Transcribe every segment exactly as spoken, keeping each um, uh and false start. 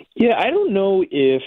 Yeah, I don't know if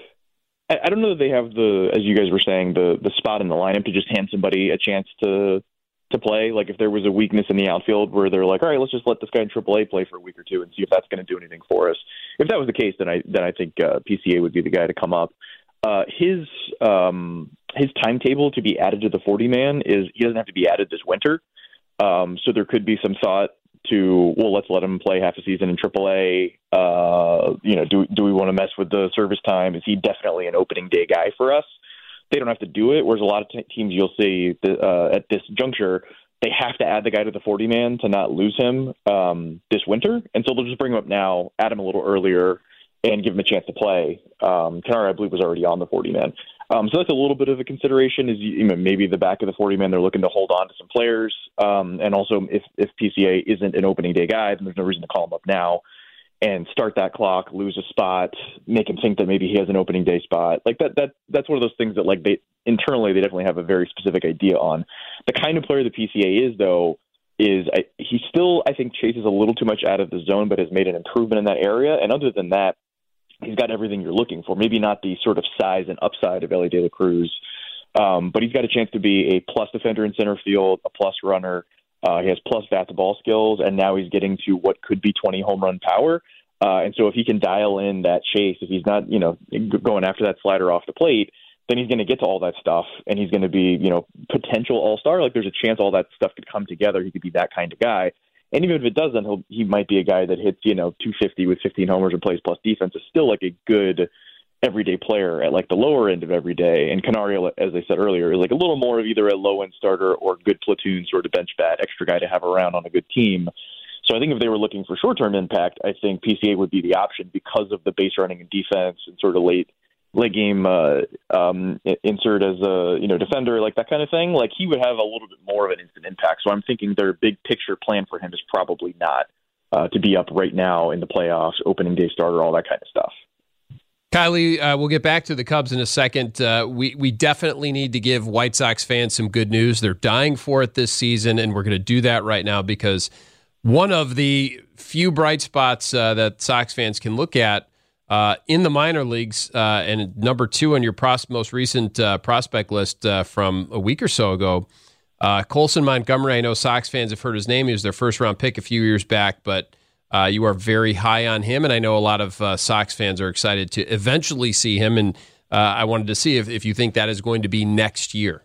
I, I don't know that they have the, as you guys were saying, the the spot in the lineup to just hand somebody a chance to to play. Like if there was a weakness in the outfield where they're like, all right, let's just let this guy in triple A play for a week or two and see if that's going to do anything for us. If that was the case, then I then I think uh, P C A would be the guy to come up. Uh, his um, his timetable to be added to the forty man is he doesn't have to be added this winter. Um, so there could be some thought to, well, let's let him play half a season in triple A. Uh, you know, do do we want to mess with the service time? Is he definitely an opening day guy for us? They don't have to do it. Whereas a lot of t- teams you'll see the, uh, at this juncture, they have to add the guy to the forty man to not lose him um, this winter. And so they'll just bring him up now, add him a little earlier, and give him a chance to play. Um, Cannari, I believe, was already on the forty man. Um, so that's a little bit of a consideration is, you know, maybe the back of the forty man, they're looking to hold on to some players. Um, and also if, if P C A isn't an opening day guy, then there's no reason to call him up now and start that clock, lose a spot, make him think that maybe he has an opening day spot. Like that, that, that's one of those things that like they internally, they definitely have a very specific idea on. The kind of player the P C A is though, is I, he still, I think, chases a little too much out of the zone, but has made an improvement in that area. And other than that, he's got everything you're looking for. Maybe not the sort of size and upside of Elly De La Cruz, um, but he's got a chance to be a plus defender in center field, a plus runner. Uh, he has plus bat to ball skills, and now he's getting to what could be twenty home run power. Uh, and so if he can dial in that chase, if he's not, you know, going after that slider off the plate, then he's going to get to all that stuff, and he's going to be, you know, potential all-star. Like there's a chance all that stuff could come together. He could be that kind of guy. And even if it doesn't, he'll, he might be a guy that hits, you know, two fifty with fifteen homers and plays plus defense. Is still like a good everyday player at like the lower end of everyday. And Canario, as I said earlier, is like a little more of either a low end starter or good platoon sort of bench bat, extra guy to have around on a good team. So I think if they were looking for short term impact, I think P C A would be the option because of the base running and defense and sort of late late game uh, um, insert as a you know defender, like that kind of thing. Like he would have a little bit more of an instant impact. So I'm thinking their big picture plan for him is probably not uh, to be up right now in the playoffs, opening day starter, all that kind of stuff. Kylie, uh, we'll get back to the Cubs in a second. Uh, we we definitely need to give White Sox fans some good news. They're dying for it this season, and we're going to do that right now because one of the few bright spots uh, that Sox fans can look at uh, in the minor leagues, uh, and number two on your pros- most recent uh, prospect list uh, from a week or so ago, uh, Colson Montgomery. I know Sox fans have heard his name. He was their first-round pick a few years back, but Uh, you are very high on him, and I know a lot of uh, Sox fans are excited to eventually see him, and uh, I wanted to see if, if you think that is going to be next year.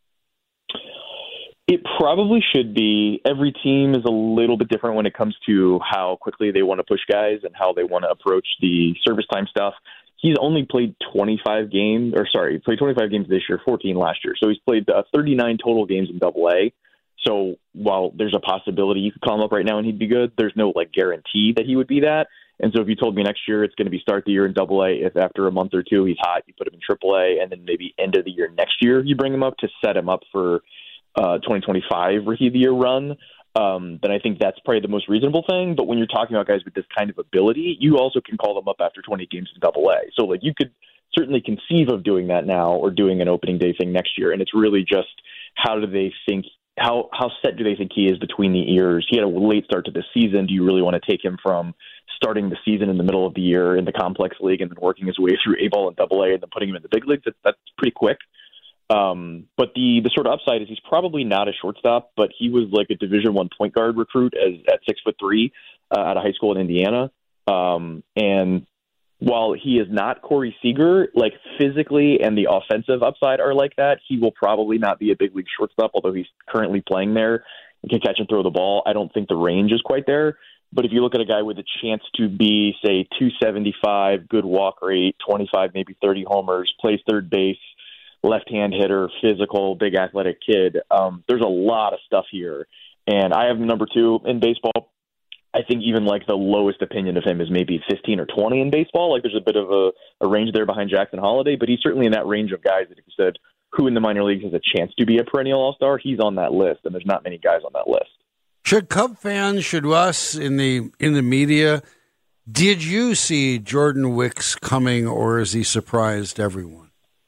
It probably should be. Every team is a little bit different when it comes to how quickly they want to push guys and how they want to approach the service time stuff. He's only played twenty-five games, or sorry, he played twenty-five games this year, fourteen last year. So he's played uh, thirty-nine total games in Double A. So while there's a possibility you could call him up right now and he'd be good, there's no like guarantee that he would be that. And so if you told me next year it's going to be start the year in Double A, if after a month or two he's hot, you put him in Triple A, and then maybe end of the year next year you bring him up to set him up for uh, twenty twenty-five Rookie of the Year run, um, then I think that's probably the most reasonable thing. But when you're talking about guys with this kind of ability, you also can call them up after twenty games in Double A. So like you could certainly conceive of doing that now or doing an opening day thing next year. And it's really just how do they think How how set do they think he is between the ears? He had a late start to the season. Do you really want to take him from starting the season in the middle of the year in the complex league and then working his way through A-ball and Double A and then putting him in the big leagues? That, that's pretty quick. Um, but the the sort of upside is he's probably not a shortstop, but he was like a Division One point guard recruit as at six foot three uh, out of high school in Indiana. Um, and while he is not Corey Seager, like physically and the offensive upside are like that, he will probably not be a big league shortstop, although he's currently playing there and can catch and throw the ball. I don't think the range is quite there. But if you look at a guy with a chance to be, say, two seventy-five, good walk rate, twenty-five, maybe thirty homers, plays third base, left-hand hitter, physical, big athletic kid, um, there's a lot of stuff here. And I have number two in baseball. I think even like the lowest opinion of him is maybe fifteen or twenty in baseball. Like there's a bit of a, a range there behind Jackson Holiday, but he's certainly in that range of guys that if you said who in the minor leagues has a chance to be a perennial all-star, he's on that list, and there's not many guys on that list. Should Cub fans, should us in the in the media, did you see Jordan Wicks coming, or has he surprised everyone?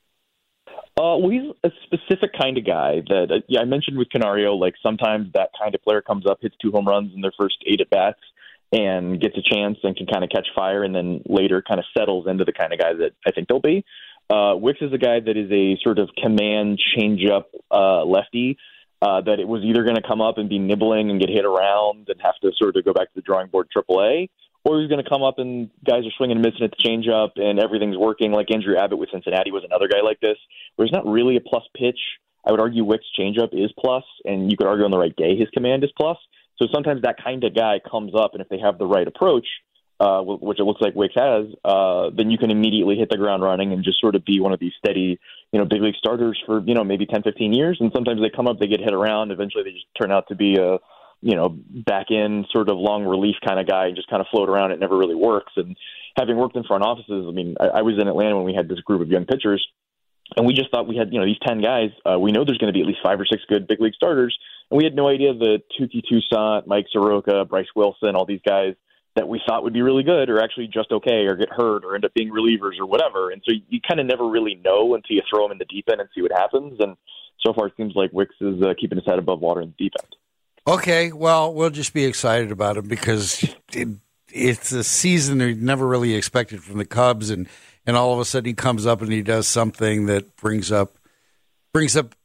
Uh, well, he's a specific kind of guy that, uh, yeah, I mentioned with Canario, like sometimes that kind of player comes up, hits two home runs in their first eight at-bats, and gets a chance and can kind of catch fire and then later kind of settles into the kind of guy that I think they'll be. Uh, Wicks is a guy that is a sort of command change-up uh, lefty uh, that it was either going to come up and be nibbling and get hit around and have to sort of go back to the drawing board triple A, or he's going to come up and guys are swinging and missing at the changeup and everything's working. Like Andrew Abbott with Cincinnati was another guy like this, where he's not really a plus pitch. I would argue Wicks' changeup is plus, and you could argue on the right day his command is plus. So sometimes that kind of guy comes up, and if they have the right approach, uh, which it looks like Wicks has, uh, then you can immediately hit the ground running and just sort of be one of these steady, you know, big league starters for, you know, maybe ten, fifteen years. And sometimes they come up, they get hit around. Eventually they just turn out to be a, you know, back end sort of long relief kind of guy and just kind of float around. It never really works. And having worked in front offices, I mean, I, I was in Atlanta when we had this group of young pitchers, and we just thought we had, you know, these ten guys. Uh, we know there's going to be at least five or six good big league starters. And we had no idea that Tuki Toussaint, Mike Soroka, Bryce Wilson, all these guys that we thought would be really good are actually just okay or get hurt or end up being relievers or whatever. And so you kind of never really know until you throw them in the deep end and see what happens. And so far it seems like Wicks is uh, keeping his head above water in the deep end. Okay, well, we'll just be excited about him because it, it's a season we never really expected from the Cubs, and, and all of a sudden he comes up and he does something that brings up brings up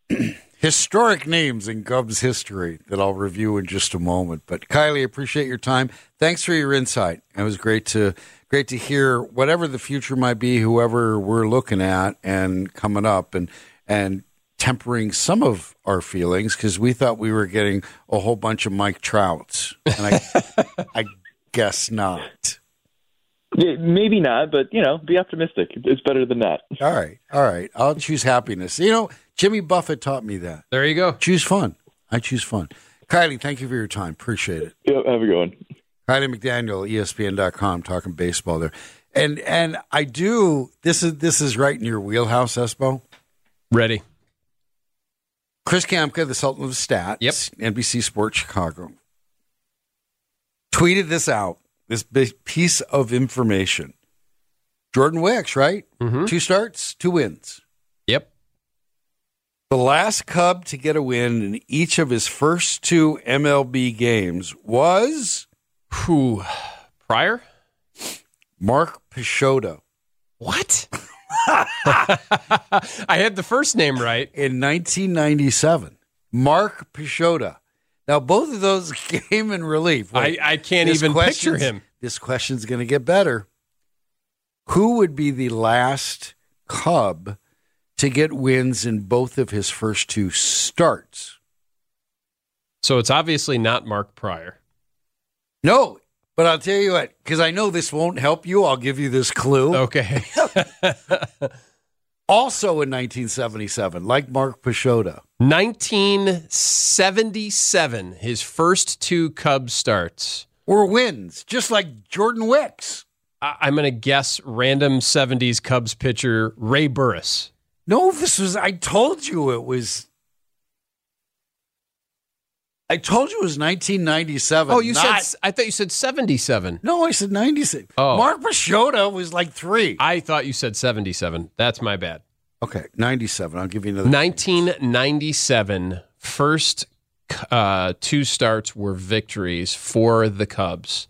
historic names in Cubs history that I'll review in just a moment. But Kiley, appreciate your time. Thanks for your insight. It was great to great to hear whatever the future might be, whoever we're looking at and coming up, and and tempering some of our feelings because we thought we were getting a whole bunch of Mike Trouts, and I I guess not. Yeah, maybe not, but, you know, be optimistic. It's better than that. All right. All right. I'll choose happiness. You know, Jimmy Buffett taught me that. There you go. Choose fun. I choose fun. Kiley, thank you for your time. Appreciate it. Yeah, have a good one. Kiley McDaniel, E S P N dot com, talking baseball there. And and I do, this is this is right in your wheelhouse, Espo. Ready. Chris Kamka, the Sultan of the Stats, yep. N B C Sports Chicago, tweeted this out. This big piece of information. Jordan Wicks, right? Mm-hmm. Two starts, two wins. Yep. The last Cub to get a win in each of his first two M L B games was who? Pryor? Mark Peixoto. What? I had the first name right. In nineteen ninety-seven. Mark Peixoto. Now, both of those came in relief. Wait, I, I can't even picture him. This question's going to get better. Who would be the last Cub to get wins in both of his first two starts? So it's obviously not Mark Pryor. No, but I'll tell you what, because I know this won't help you, I'll give you this clue. Okay. Also in nineteen seventy-seven, like Mark Peixoto. nineteen seventy-seven, his first two Cubs starts. Or wins, just like Jordan Wicks. I- I'm going to guess random seventies Cubs pitcher Ray Burris. No, this was, I told you it was, I told you it was nineteen ninety-seven. Oh, you not, said, I thought you said seventy-seven. No, I said ninety-six. Oh. Mark Peixoto was like three. I thought you said seventy-seven. That's my bad. Okay, ninety-seven. I'll give you another. nineteen ninety-seven, first uh, two starts were victories for the Cubs.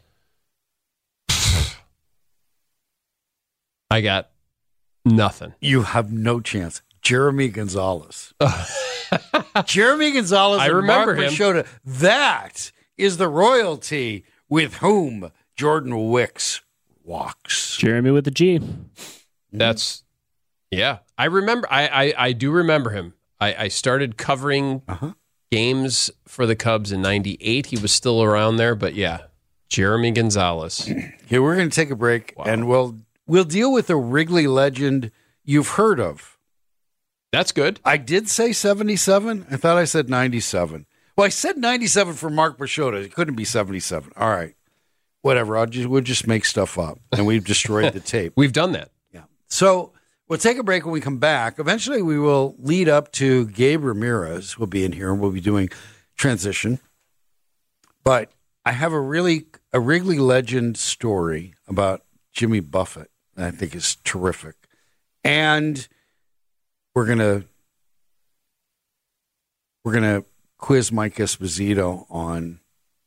I got nothing. You have no chance. Jeremy Gonzalez. Jeremy Gonzalez I and remember Mark him. Peixoto. That is the royalty with whom Jordan Wicks walks. Jeremy with the G. That's, yeah. I remember, I, I, I do remember him. I, I started covering Uh-huh. games for the Cubs in ninety-eight. He was still around there, but yeah, Jeremy Gonzalez. Okay, we're going to take a break, Wow. and we'll we'll deal with a Wrigley legend you've heard of. That's good. I did say seventy-seven. I thought I said ninety-seven. Well, I said ninety-seven for Mark Peixoto. It couldn't be seventy-seven. All right. Whatever. I'll just, we'll just make stuff up, and we've destroyed the tape. We've done that. Yeah. So we'll take a break. When we come back, eventually we will lead up to Gabe Ramirez. Will be in here, and we'll be doing transition. But I have a really a Wrigley legend story about Jimmy Buffett that I think is terrific. And we're gonna we're gonna quiz Mike Esposito on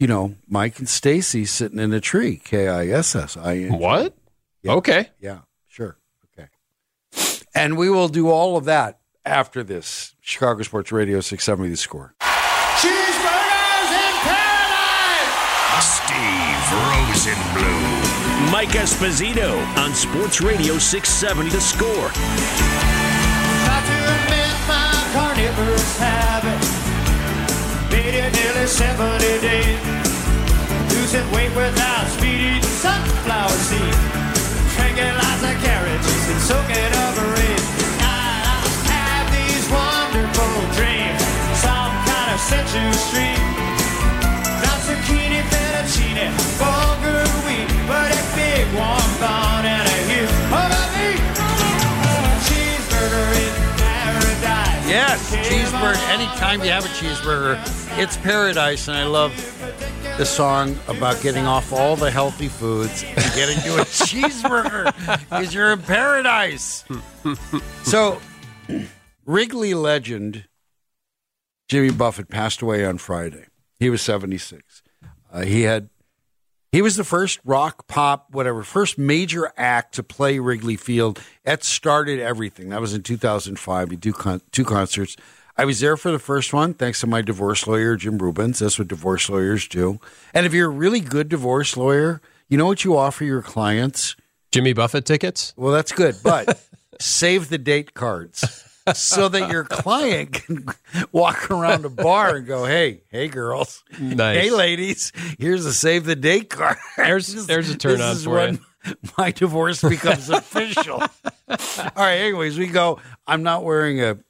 you know, Mike and Stacy sitting in a tree. K I S S I N G. What? Yeah. Okay. Yeah, sure. Okay. And we will do all of that after this. Chicago Sports Radio six seventy The Score. Cheeseburgers in paradise! Steve Rosenbloom. Mike Esposito on Sports Radio six seventy The Score. Not to admit my carnivorous habit. Made it nearly seventy days. Losing weight without speed, sunflower seed. Drinking lots of carrots and soaking up a rain. I have these wonderful dreams. Some kind of sensual stream. Not zucchini, fettuccine, bulgur wheat, but a big warm bun and a huge over me. Cheeseburger in paradise. Yes, cheeseburger. Anytime you have a cheeseburger, it's paradise. And I love the song about getting off all the healthy foods and getting to a cheeseburger because you're in paradise. So, Wrigley legend Jimmy Buffett passed away on Friday. He was seventy-six. Uh, he had he was the first rock, pop, whatever, first major act to play Wrigley Field. That started everything. That was in two thousand five. He did con- two concerts. I was there for the first one, thanks to my divorce lawyer, Jim Rubens. That's what divorce lawyers do. And if you're a really good divorce lawyer, you know what you offer your clients? Jimmy Buffett tickets? Well, that's good, but save the date cards so that your client can walk around a bar and go, hey, hey, girls. Nice. Hey, ladies, here's a save the date card. There's, there's a turn this on is for when you. My divorce becomes official. All right, anyways, we go, I'm not wearing a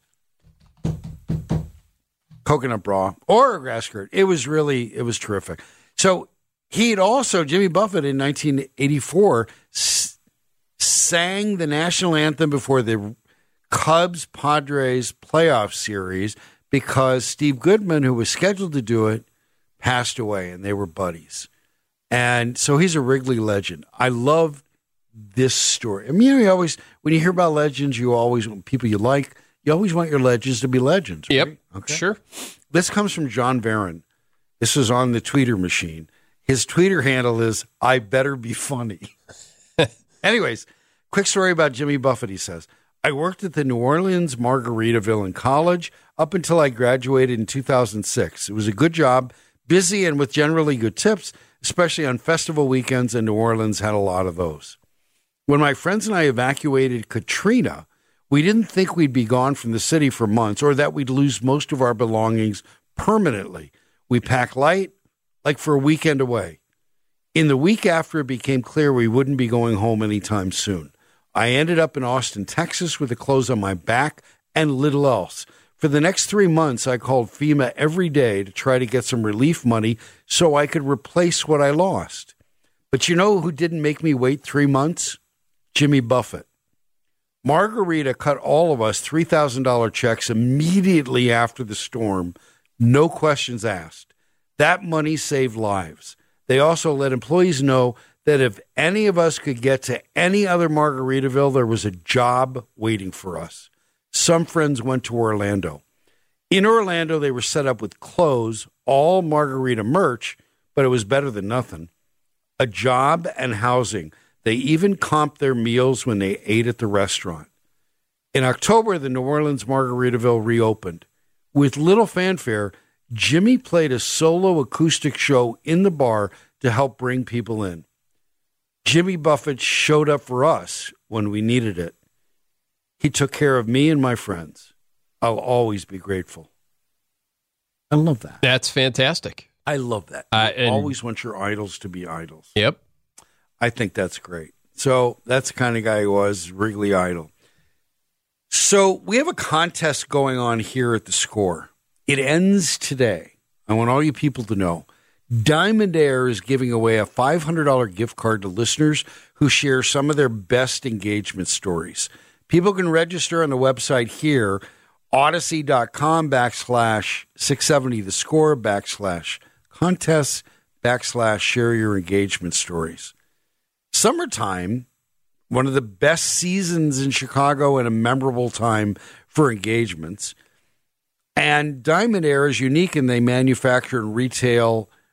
coconut bra or a grass skirt. It was really, it was terrific. So he had also, Jimmy Buffett in nineteen eighty-four, s- sang the national anthem before the Cubs Padres playoff series because Steve Goodman, who was scheduled to do it, passed away and they were buddies. And so he's a Wrigley legend. I love this story. I mean, you, know, you always, when you hear about legends, you always, people you like, you always want your legends to be legends. Right? Yep. Okay. Sure. This comes from John Barron. This is on the Tweeter machine. His Tweeter handle is, I better be funny. Anyways, quick story about Jimmy Buffett, he says. I worked at the New Orleans Margaritaville in college up until I graduated in two thousand six. It was a good job, busy and with generally good tips, especially on festival weekends, and New Orleans had a lot of those. When my friends and I evacuated Katrina, we didn't think we'd be gone from the city for months or that we'd lose most of our belongings permanently. We packed light, like for a weekend away. In the week after it became clear we wouldn't be going home anytime soon, I ended up in Austin, Texas with the clothes on my back and little else. For the next three months, I called FEMA every day to try to get some relief money so I could replace what I lost. But you know who didn't make me wait three months? Jimmy Buffett. Margarita cut all of us three thousand dollars checks immediately after the storm, no questions asked. That money saved lives. They also let employees know that if any of us could get to any other Margaritaville, there was a job waiting for us. Some friends went to Orlando. In Orlando, they were set up with clothes, all Margarita merch, but it was better than nothing. A job and housing. They even comped their meals when they ate at the restaurant. In October, the New Orleans Margaritaville reopened. With little fanfare, Jimmy played a solo acoustic show in the bar to help bring people in. Jimmy Buffett showed up for us when we needed it. He took care of me and my friends. I'll always be grateful. I love that. That's fantastic. I love that. Uh, You and- always want your idols to be idols. Yep. I think that's great. So that's the kind of guy he was, Wrigley Idol. So we have a contest going on here at the Score. It ends today. I want all you people to know. Diamond Air is giving away a five hundred dollars gift card to listeners who share some of their best engagement stories. People can register on the website here, odyssey.com backslash 670 the score backslash contests backslash share your engagement stories. Summertime, one of the best seasons in Chicago and a memorable time for engagements. And Diamond Air is unique in they manufacture and retail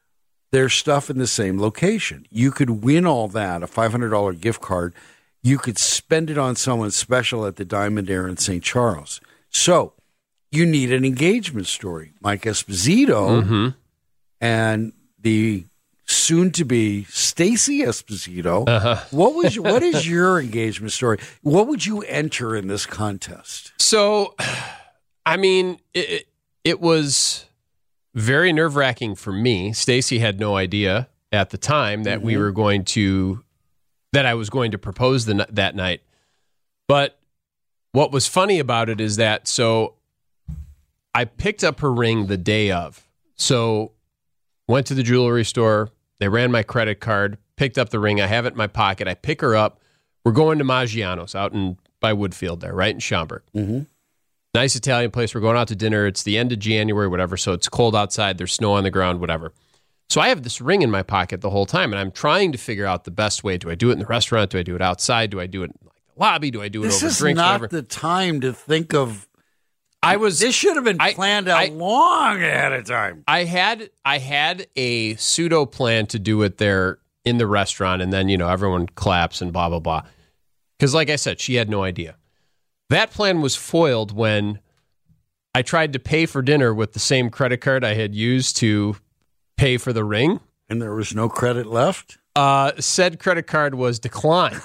their stuff in the same location. You could win all that, a five hundred dollars gift card. You could spend it on someone special at the Diamond Air in Saint Charles. So you need an engagement story. Mike Esposito Mm-hmm. and the soon-to-be Stacey Esposito. Uh-huh. What was what is your engagement story? What would you enter in this contest? So, I mean, it, it was very nerve-wracking for me. Stacey had no idea at the time that mm-hmm. we were going to, that I was going to propose the, that night. But what was funny about it is that, so I picked up her ring the day of. So went to the jewelry store. They ran my credit card, picked up the ring. I have it in my pocket. I pick her up. We're going to Maggiano's out in by Woodfield there, right in Schaumburg. Mm-hmm. Nice Italian place. We're going out to dinner. It's the end of January, whatever, so it's cold outside. There's snow on the ground, whatever. So I have this ring in my pocket the whole time, and I'm trying to figure out the best way. Do I do it in the restaurant? Do I do it outside? Do I do it in like, the lobby? Do I do it this over is drinks? Not whatever? the time to think of. I was. This should have been I, planned out I, long ahead of time. I had I had a pseudo plan to do it there in the restaurant, and then you know everyone claps and blah blah blah. Because like I said, she had no idea. That plan was foiled when I tried to pay for dinner with the same credit card I had used to pay for the ring. And there was no credit left? Uh, said credit card was declined.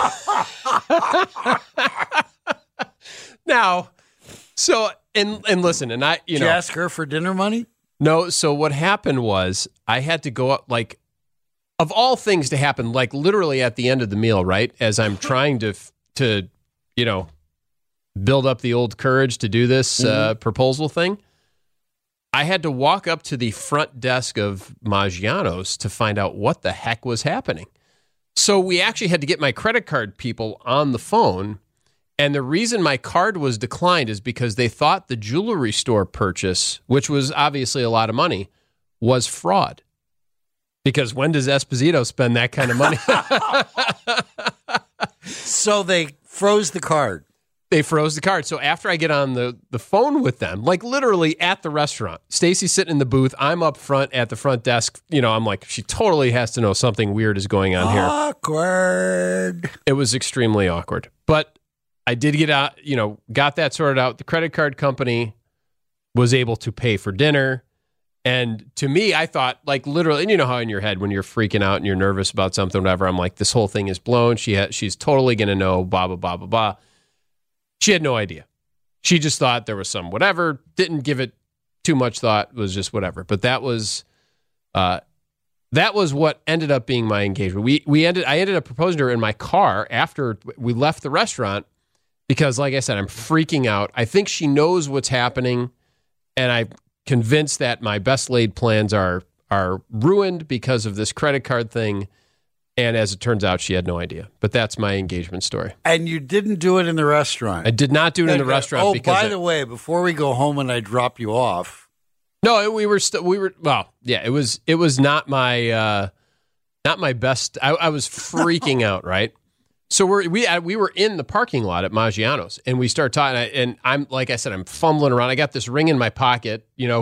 Now, so, and and listen, and I, you Did know. you ask her for dinner money? No, so what happened was I had to go up, like, of all things to happen, like literally at the end of the meal, right? As I'm trying to, to you know, build up the old courage to do this uh, mm-hmm. proposal thing, I had to walk up to the front desk of Maggiano's to find out what the heck was happening. So we actually had to get my credit card people on the phone. And the reason my card was declined is because they thought the jewelry store purchase, which was obviously a lot of money, was fraud. Because when does Esposito spend that kind of money? So they froze the card. They froze the card. So after I get on the, the phone with them, like literally at the restaurant, Stacey's sitting in the booth. I'm up front at the front desk. You know, I'm like, she totally has to know something weird is going on here. Awkward. It was extremely awkward. But I did get out, you know, got that sorted out. The credit card company was able to pay for dinner. And to me, I thought, like, literally, and you know how in your head when you're freaking out and you're nervous about something, whatever, I'm like, this whole thing is blown. She ha- She's totally going to know, blah, blah, blah, blah, blah. She had no idea. She just thought there was some whatever, didn't give it too much thought, was just whatever. But that was uh, that was what ended up being my engagement. We we ended I ended up proposing to her in my car after we left the restaurant because, like I said, I'm freaking out. I think she knows what's happening, and I'm convinced that my best laid plans are are ruined because of this credit card thing. And as it turns out, she had no idea. But that's my engagement story. And you didn't do it in the restaurant. I did not do it in the restaurant. Oh, because by I, the way, before we go home and I drop you off. No, we were still, we were, well, yeah, it was, it was not my, uh, not my best. I, I was freaking out, right? So we're, we, we were in the parking lot at Maggiano's and we start talking and I'm, like I said, I'm fumbling around. I got this ring in my pocket, you know,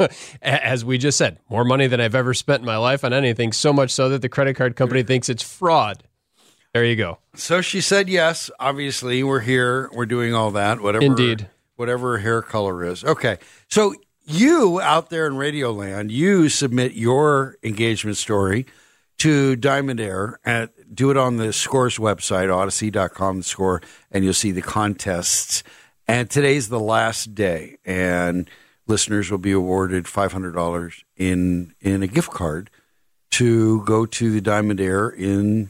as we just said, more money than I've ever spent in my life on anything, so much so that the credit card company thinks it's fraud. There you go. So she said yes. Obviously, we're here. We're doing all that. Whatever. Indeed. Whatever her hair color is. Okay. So you out there in Radio Land, you submit your engagement story to Diamond Air and do it on the Scores website, odyssey dot com, the Score, and you'll see the contests. And today's the last day. And listeners will be awarded five hundred dollars in in a gift card to go to the Diamond Air in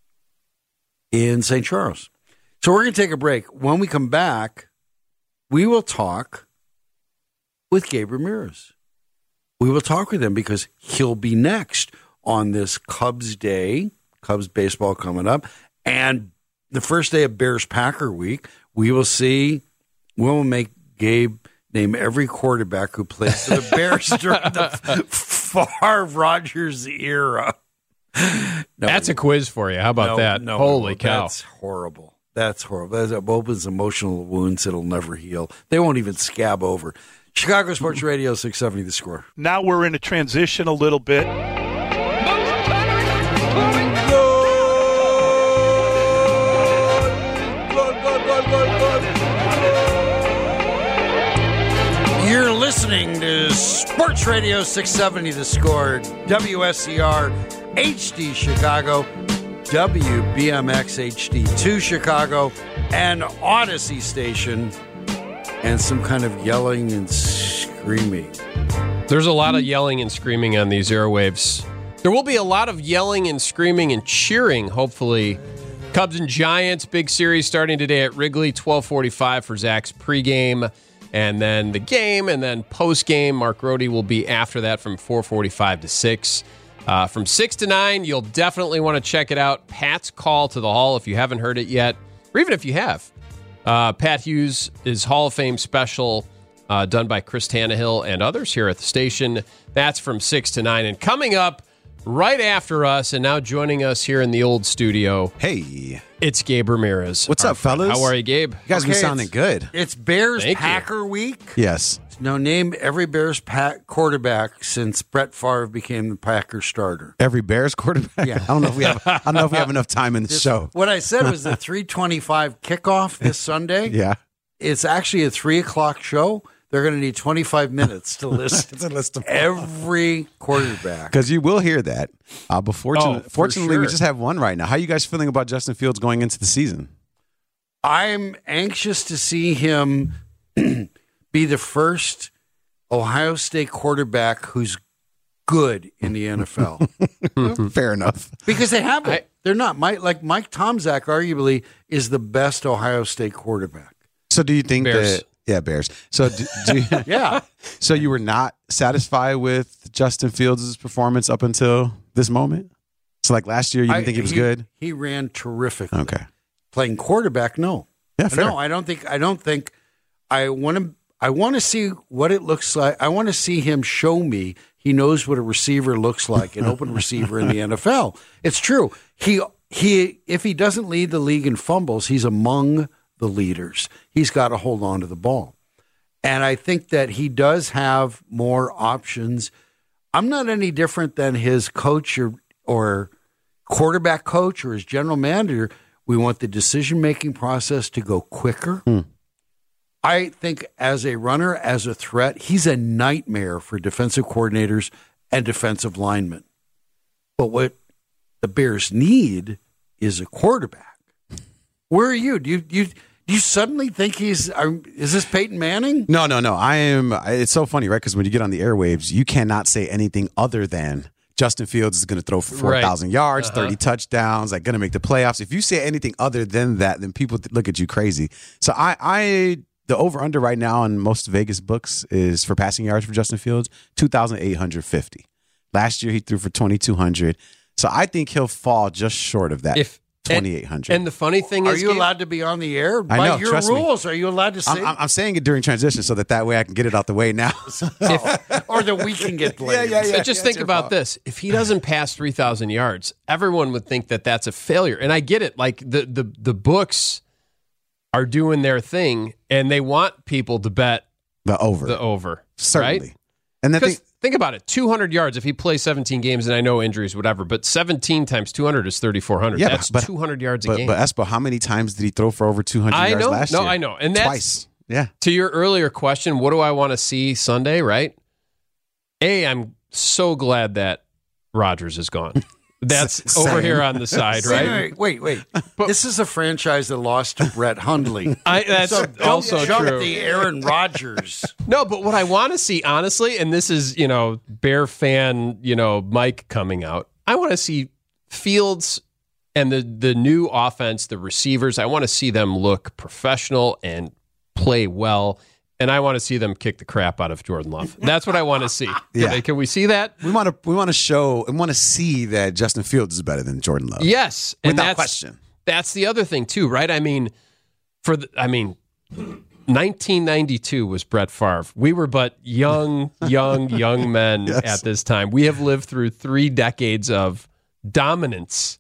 in Saint Charles. So we're going to take a break. When we come back, we will talk with Gabe Ramirez. We will talk with him because he'll be next on this Cubs Day, Cubs baseball coming up, and the first day of Bears-Packer week. We will see, we will make Gabe name every quarterback who played for the Bears during the Favre Rodgers era. No, that's a quiz for you. How about no, that? No, Holy no, cow. That's horrible. That's horrible. That opens emotional wounds that'll never heal. They won't even scab over. Chicago Sports Radio, six seventy The Score. Now we're in a transition a little bit. Sports Radio six seventy The Score, W S C R H D Chicago, W B M X H D two Chicago, and Odyssey Station, and some kind of yelling and screaming. There's a lot of yelling and screaming on these airwaves. There will be a lot of yelling and screaming and cheering, hopefully. Cubs and Giants, big series starting today at Wrigley, twelve forty-five for Zach's pregame. And then the game, and then postgame. Mark Rohde will be after that from four forty-five to six. Uh, from six to nine, you'll definitely want to check it out. Pat's Call to the Hall, if you haven't heard it yet, or even if you have. Uh, Pat Hughes' is Hall of Fame special uh, done by Chris Tannehill and others here at the station. That's from six to nine. And coming up right after us, and now joining us here in the old studio, hey, it's Gabe Ramirez. What's up, friend. fellas? How are you, Gabe? You guys Okay, been sounding it's- good. It's Bears Thank Packer week. Yes. Now name every Bears pack quarterback since Brett Favre became the Packer starter. Every Bears quarterback. Yeah. I don't know if we have. I don't know if we have enough time in the This- show. What I said was the three twenty-five kickoff this Sunday. Yeah. It's actually a three o'clock show. They're going to need twenty-five minutes to list It's a list of every quarterback. because you will hear that. Uh, but fortunately, Oh, for fortunately, we sure. just have one right now. How are you guys feeling about Justin Fields going into the season? I'm anxious to see him be the first Ohio State quarterback who's good in the N F L. Fair enough. Because they have it. I- They're not. Mike, like Mike Tomczak arguably is the best Ohio State quarterback. So do you think Bears. that? Yeah, Bears. So do, do you, Yeah. so you were not satisfied with Justin Fields' performance up until this moment? So like last year, you didn't I- think he was he, good? He ran terrifically. Okay. Playing quarterback, no. Yeah, fair. No, I don't think I don't think I want to I want to see what it looks like. I want to see him show me he knows what a receiver looks like, an open receiver in the N F L. It's true. He he if he doesn't lead the league in fumbles, he's among the leaders. He's got to hold on to the ball. And I think that he does have more options. I'm not any different than his coach or or quarterback coach or his general manager. We want the decision-making process to go quicker. Hmm. I think as a runner, as a threat, he's a nightmare for defensive coordinators and defensive linemen. But what the Bears need is a quarterback. Where are you? Do you do you, do you suddenly think he's are, is this Peyton Manning? No, no, no. I am. It's so funny, right? Because when you get on the airwaves, you cannot say anything other than Justin Fields is going to throw for four thousand Right. yards, Uh-huh. thirty touchdowns, like going to make the playoffs. If you say anything other than that, then people th- look at you crazy. So I, I, the over under right now in most Vegas books is for passing yards for Justin Fields two thousand eight hundred fifty. Last year he threw for twenty-two hundred. So I think he'll fall just short of that. If twenty-eight hundred. And the funny thing Are is, you Gabe, allowed to be on the air? I By know, your trust me. rules, are you allowed to say I'm, I'm, I'm saying it during transition so that that way I can get it out the way now. or that we can get blamed? Yeah, yeah, yeah. But just it's think your about fault. this. If he doesn't pass three thousand yards, everyone would think that that's a failure. And I get it. Like the, the, the books are doing their thing, and they want people to bet the over. the over. Certainly. Right? And then Because think, think about it. two hundred yards, if he plays seventeen games, and I know injuries, whatever, but seventeen times two hundred is thirty-four hundred. Yeah, That's but- two hundred yards a but, game. but Espo, how many times did he throw for over two hundred I yards know. last No, year? I know. And that's- Twice. Yeah. To your earlier question, what do I want to see Sunday, right? A, I'm so glad that Rodgers is gone. That's Same. over here on the side, right? Wait, wait, wait. wait. This is a franchise that lost to Brett Hundley. I, that's So don't also jump true. the Aaron Rodgers. No, but what I want to see, honestly, and this is, you know, Bear fan, you know, Mike coming out. I want to see Fields and the the new offense, the receivers. I want to see them look professional and play well, and I want to see them kick the crap out of Jordan Love. That's what I want to see. Yeah. Can, can we see that? We want to we want to show and want to see that Justin Fields is better than Jordan Love. Yes, and Without that's, question. That's the other thing too, right? I mean, for the, I mean, nineteen ninety-two was Brett Favre. We were but young, young, young men Yes. at this time. We have lived through three decades of dominance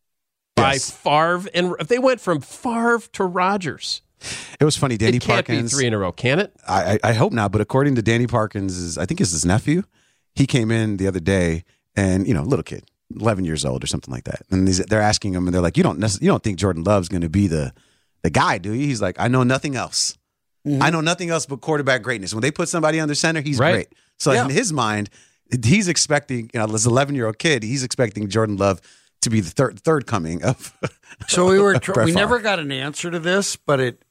by Yes. Favre, and they went from Favre to Rodgers. It was funny. Danny It can't Parkins. be three in a row, can it? I, I I hope not, but according to Danny Parkins, I think it's his nephew. He came in the other day, and you know, little kid, eleven years old or something like that, and these, they're asking him, and they're like, "You don't necess- you don't think Jordan Love's going to be the the guy, do you?" He's like, "I know nothing else." Mm-hmm. I know nothing else but quarterback greatness. When they put somebody under center, he's Right. great. So Yeah. in his mind, he's expecting, you know, this eleven-year-old kid, he's expecting Jordan Love to be the third third coming of. So we were tr- Brett we Favre. never got an answer to this, but it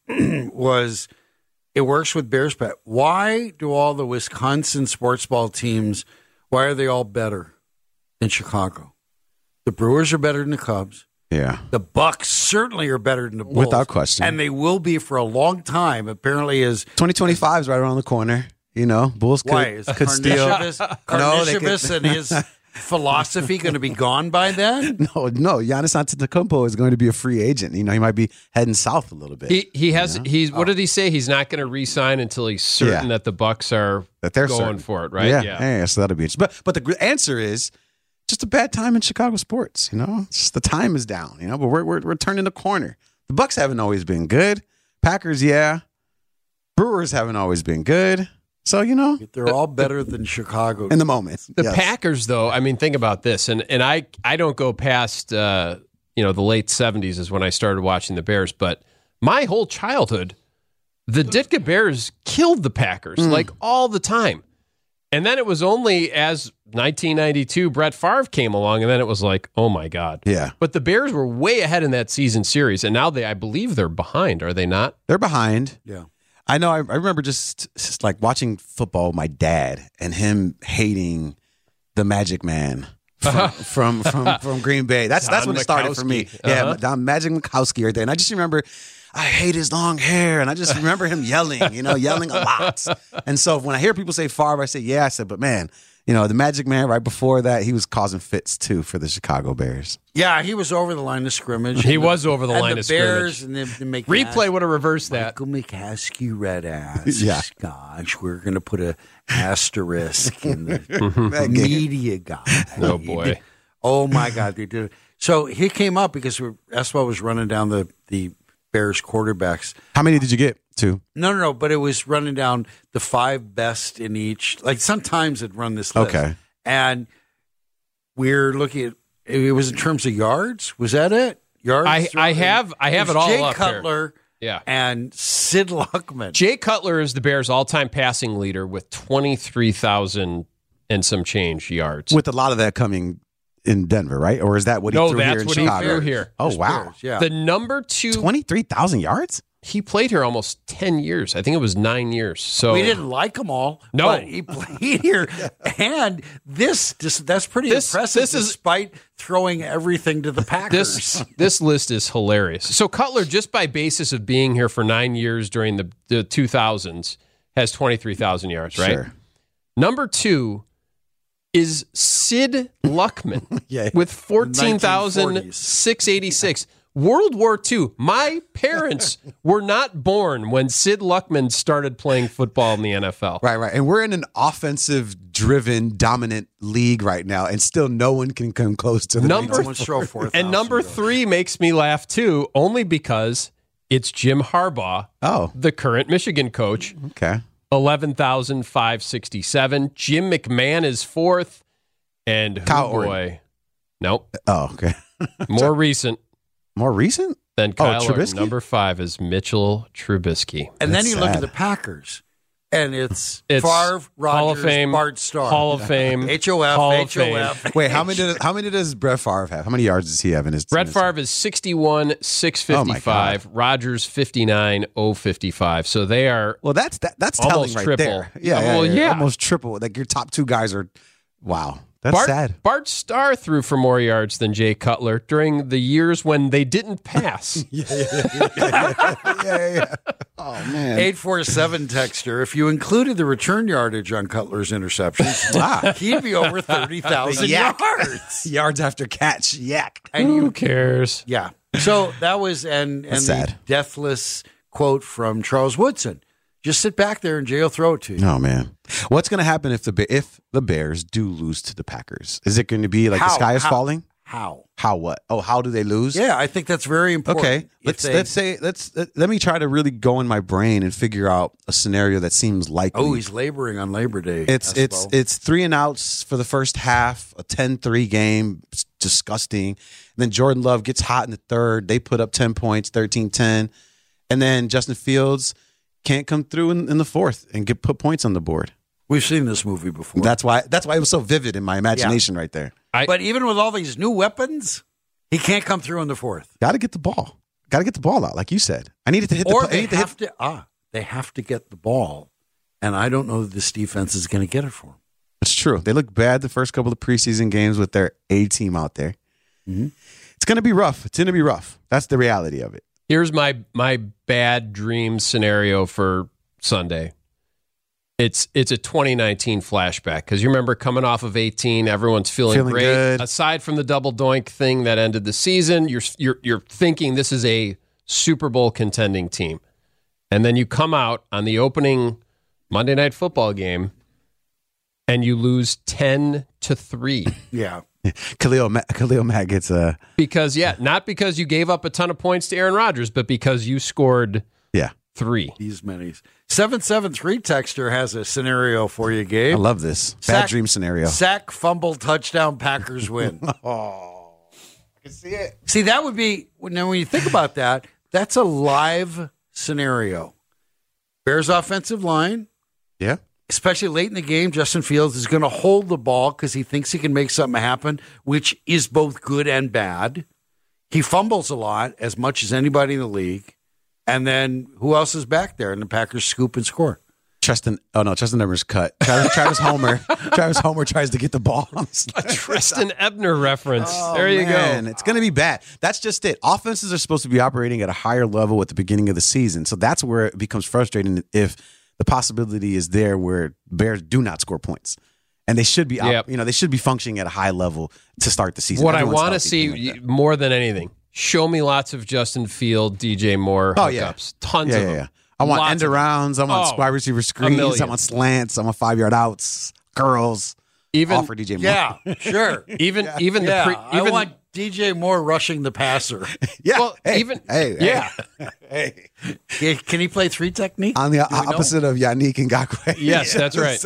was it works with Bears bet. Why do all the Wisconsin sports ball teams? Why are they all better than Chicago? The Brewers are better than the Cubs. Yeah. The Bucks certainly are better than the Bulls, Without question. and they will be for a long time. Apparently, is twenty twenty-five is right around the corner. You know, Bulls could, why is could steal. Karnisovas, No, they Karnisovas could- and his philosophy going to be gone by then? No, no. Giannis Antetokounmpo is going to be a free agent. You know, he might be heading south a little bit. He he has he's what did he say? He's not going to re-sign until he's certain Yeah. that the Bucks are that they're going certain. for it, right? Yeah, yeah. So that'll be interesting. But but the gr- answer is just a bad time in Chicago sports. You know, it's just the time is down. You know, but we're we're we're turning the corner. The Bucks haven't always been good. Packers, yeah. Brewers haven't always been good. So you know, They're all better than Chicago. in the moment, The yes. Packers, though, I mean, think about this, and and I I don't go past uh, you know the late seventies is when I started watching the Bears, but my whole childhood, the Ditka Bears killed the Packers like all the time, and then it was only as nineteen ninety-two Brett Favre came along, and then it was like, oh my God, Yeah, But the Bears were way ahead in that season series, and now they I believe they're behind, are they not? they're behind. yeah. I know. I, I remember just, just like watching football with my dad and him hating the Magic Man from from, from from Green Bay. That's that's Don when it started for me. Mikowski. Yeah, Uh-huh. Don Magic Mikowski right there. And I just remember I hate his long hair, and I just remember him yelling, you know, yelling a lot. And so when I hear people say Favre, I say yeah. I said, but man, you know, the Magic Man right before that, he was causing fits too for the Chicago Bears. Yeah, he was over the line of scrimmage. He And was over the and line the of Bears scrimmage. And the, the Mc- Replay would have reversed that. Michael McCaskey red ass. Yeah. Gosh, we're going to put a asterisk in the That game. media guy. Oh, boy. Oh my God, they did it. So he came up because Espo was running down the the Bears quarterbacks. How many did you get? Two. No, no, no. But it was running down the five best in each. Like sometimes it run this list. Okay. And we're looking at it was in terms of yards. Was that it? Yards. I- I have- I have was it all Jay up here. Cutler Yeah. and Sid Luckman. Jay Cutler is the Bears' all-time passing leader with twenty-three thousand and some change yards. With a lot of that coming in Denver, right? Or is that what he No, threw that's here in what he Chicago? threw here. Oh, Just wow. Bears, yeah. The number two, twenty-three thousand yards? he played here almost ten years. I think it was nine years. So We didn't like them all. No. but he played here, and this, this that's pretty This- impressive. this is- despite throwing everything to the Packers. This this list is hilarious. So Cutler, just by basis of being here for nine years during the, the two thousands, has twenty-three thousand yards, right? Sure. Number two is Sid Luckman Yeah. with fourteen thousand six hundred eighty-six. World War Two. My parents were not born when Sid Luckman started playing football in the N F L. Right, right. And we're in an offensive driven, dominant league right now, and still no one can come close to the Number Someone's throw four And thousand number yards. three makes me laugh too, only because it's Jim Harbaugh, Oh, the current Michigan coach, okay. eleven thousand five hundred sixty-seven. Jim McMahon is fourth. And Kyle oh boy. Orton. Nope. Oh, okay. More recent More recent? than Oh, Kyle Orton. Trubisky? Number five is Mitchell Trubisky. And then That's you look at sad. the Packers, and it's, It's Favre, Rodgers, Hall of Fame, Bart Starr, Hall of Fame, H O F, Hall of H O F. Fame. Wait, how many did how many does Brett Favre have? How many yards does he have in his Brett in his- Favre is sixty-one, six Oh, my fifty-five. Rodgers, fifty-nine, oh fifty-five. So they are Well, that's that, that's Almost telling right triple. there. Yeah, Uh, yeah, well, yeah, yeah. almost triple. Like your top two guys are wow. That's Bart, sad. Bart Starr threw for more yards than Jay Cutler during the years when they didn't pass. yeah, yeah, yeah. Oh man. eight four seven texter, if you included the return yardage on Cutler's interceptions, Wow. he'd be over thirty thousand Yak. yards. Yards after catch. Yak. And Who you, cares? yeah. So that was, and, and That's the sad. deathless quote from Charles Woodson. Just sit back there and Jay will throw it to you. Oh man. What's going to happen if the Ba- if the Bears do lose to the Packers? Is it going to be like the How? sky is How? falling? How? How what? Oh, how do they lose? Yeah, I think that's very important. Okay, If let's they- let's say let's let, let me try to really go in my brain and figure out a scenario that seems likely. Oh, he's laboring on Labor Day. it's it's Espo. it's three and outs for the first half, a ten three game. It's disgusting. And then Jordan Love gets hot in the third. They put up ten points, thirteen ten. And then Justin Fields can't come through in, in the fourth and get put points on the board. We've seen this movie before. That's why. That's why it was so vivid in my imagination Yeah. right there. I, But even with all these new weapons, he can't come through in the fourth. Got to get the ball. Got to get the ball out, like you said. I needed to hit Or the. I they need to have hit, to ah, they have to get the ball, and I don't know that this defense is going to get it for them. It's true. They look bad the first couple of preseason games with their A team out there. Mm-hmm. It's going to be rough. It's going to be rough. That's the reality of it. here's my my bad dream scenario for Sunday. It's it's a twenty nineteen flashback because you remember coming off of eighteen, everyone's feeling, Feeling great. good. Aside from the double doink thing that ended the season, you're you're you're thinking this is a Super Bowl contending team, and then you come out on the opening Monday Night Football game, and you lose ten to three. Yeah. Khalil Ma- Khalil Mack gets a Because yeah, not because you gave up a ton of points to Aaron Rodgers, but because you scored yeah. three. These minis. seven seven three Texter has a scenario for you, Gabe. I love this bad Sack- dream scenario. Sack, fumble, touchdown, Packers win. Oh, I can see it. See, that would be, now when you think about that, that's a live scenario. Bears offensive line, Yeah. especially late in the game, Justin Fields is going to hold the ball because he thinks he can make something happen, which is both good and bad. He fumbles a lot, as much as anybody in the league. And then who else is back there? And the Packers scoop and score. Tristan, oh no, Tristan Ebner's cut. Travis, Travis Homer. Travis Homer tries to get the ball on the slide. Tristan Ebner reference. Oh, there you man, go. It's going to be bad. That's just it. Offenses are supposed to be operating at a higher level at the beginning of the season. So that's where it becomes frustrating if the possibility is there where Bears do not score points. And they should be, op- Yep. you know, they should be functioning at a high level to start the season. What I Everyone's want to healthy, see thing like that. more than anything, show me lots of Justin Field, D J Moore Oh, hookups. yeah. Tons yeah, of yeah, them. yeah. I want Lots end of them. arounds. I want Oh, wide receiver screens. million. I want slants. I want five yard outs. Curls. Even All for D J Moore. Yeah, sure. even even yeah, the pre, even I want D J Moore rushing the passer. Yeah. well, hey, even hey, yeah. Hey. Yeah, can he play three technique? On the Do we know? opposite of Yannick Ngakoue. Yes, that's right.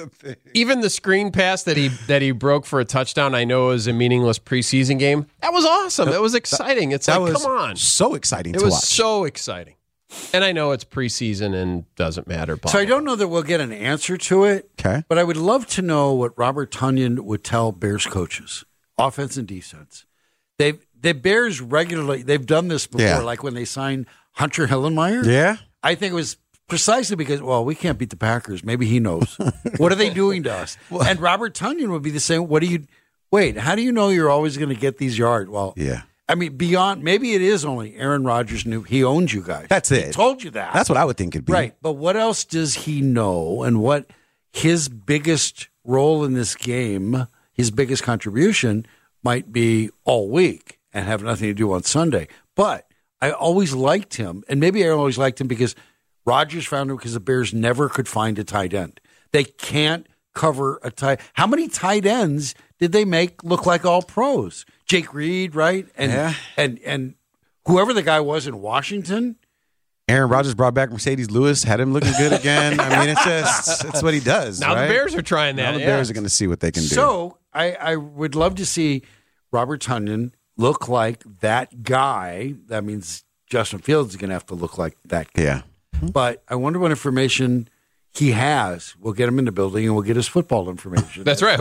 Even the screen pass that he that he broke for a touchdown, I know is a meaningless preseason game. That was awesome. That was exciting. It's That like, was come on. so exciting It to was watch. so exciting. And I know it's preseason and doesn't matter. Blah, So I blah. don't know that we'll get an answer to it. Okay. But I would love to know what Robert Tonyan would tell Bears coaches, offense and defense. They've the Bears regularly they've done this before, Yeah. like when they signed Hunter Hillenmeyer. Yeah. I think it was precisely because, well, we can't beat the Packers. Maybe he knows. What are they doing to us? And Robert Tonyan would be the same. What do you wait? How do you know you're always going to get these yards? Well, Yeah. I mean, beyond maybe it is only Aaron Rodgers knew he owns you guys. That's it. He told you that. That's what I would think it'd be. Right. But what else does he know and what his biggest role in this game, his biggest contribution might be all week and have nothing to do on Sunday. But I always liked him, and maybe I always liked him because Rodgers found him because the Bears never could find a tight end. They can't cover a tight. How many tight ends did they make look like all pros? Jake Reed, right? And Yeah. and and whoever the guy was in Washington. Aaron Rodgers brought back Mercedes Lewis, had him looking good again. I mean, it's just it's what he does. Now right? the Bears are trying that. Now the yeah. Bears are going to see what they can do. So I, I would love to see Robert Tonyan look like that guy. That means Justin Fields is going to have to look like that guy. yeah. But I wonder what information he has. We'll get him in the building and we'll get his football information. That's right.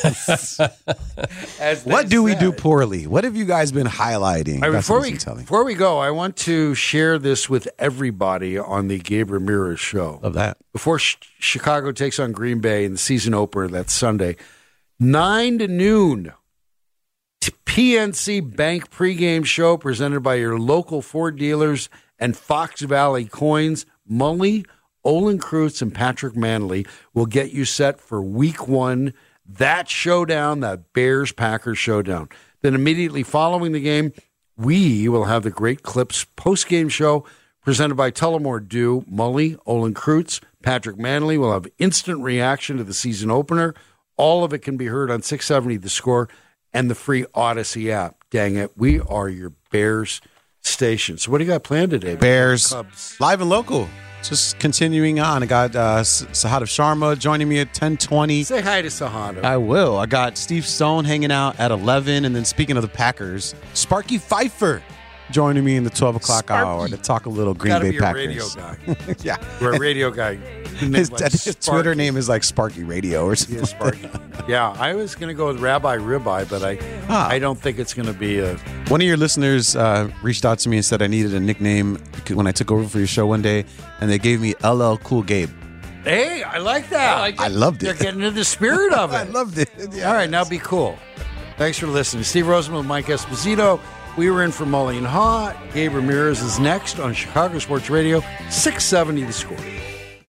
As they What do we said. do poorly? What have you guys been highlighting? All right, That's before what we I'm telling. before we go, I want to share this with everybody on the Gabe Ramirez show. Love that. Before Ch- Chicago takes on Green Bay in the season opener, that's Sunday, nine to noon. T- P N C Bank pregame show presented by your local Ford dealers and Fox Valley Coins. Mully, Olin Kreutz, and Patrick Manley will get you set for week one. That showdown, that Bears-Packers showdown. Then immediately following the game, we will have the Great Clips post-game show presented by Tullamore Dew. Mully, Olin Kreutz, Patrick Manley will have instant reaction to the season opener. All of it can be heard on six seventy The Score and the free Odyssey app. Dang it, we are your Bears station. So what do you got planned today? Bears Cubs. live and local. Just continuing on. I got uh, Sahada Sharma joining me at ten twenty. Say hi to Sahada. I will. I got Steve Stone hanging out at eleven. And then speaking of the Packers, Sparky Pfeiffer joining me in the twelve o'clock Sparky. hour to talk a little Green Gotta Bay be a Packers. radio guy. Yeah. Or a radio guy. His, Like I think his Twitter Sparky. name is like Sparky Radio or something. Yeah, Sparky. Yeah, I was going to go with Rabbi Ribeye, but I Ah. I don't think it's going to be a. One of your listeners uh, reached out to me and said I needed a nickname when I took over for your show one day, and they gave me L L Cool Gabe. Hey, I like that. I like I loved You're it. getting into the spirit of it. I loved it. All right, now be cool. Thanks for listening. Steve Rosenman, Mike Esposito. We were in for Mully and Haw. Gabe Ramirez is next on Chicago Sports Radio, six seventy The Score.